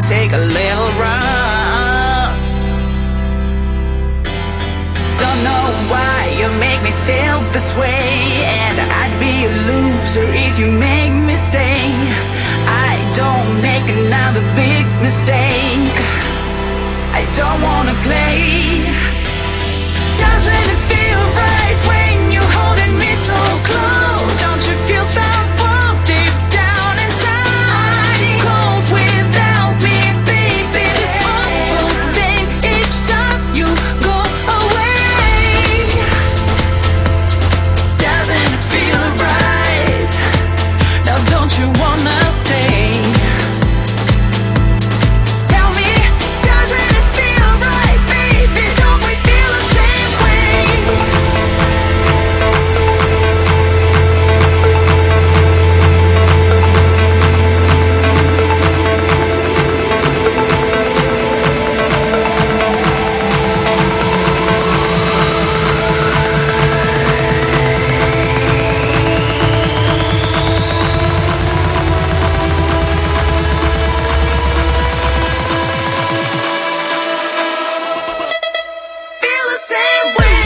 take a little run. Don't know why you make me feel this way, and I'd be a loser if you make me stay. I don't make another big mistake. I don't wanna play. Doesn't it feel right when you're holding me so close? Don't you feel that warmth deep down inside? Cold without me, baby, this awful thing each time you go away. Doesn't it feel right? Now don't you wanna stay? Tell me, doesn't it feel right, baby? Don't we feel the same way? Feel the same way.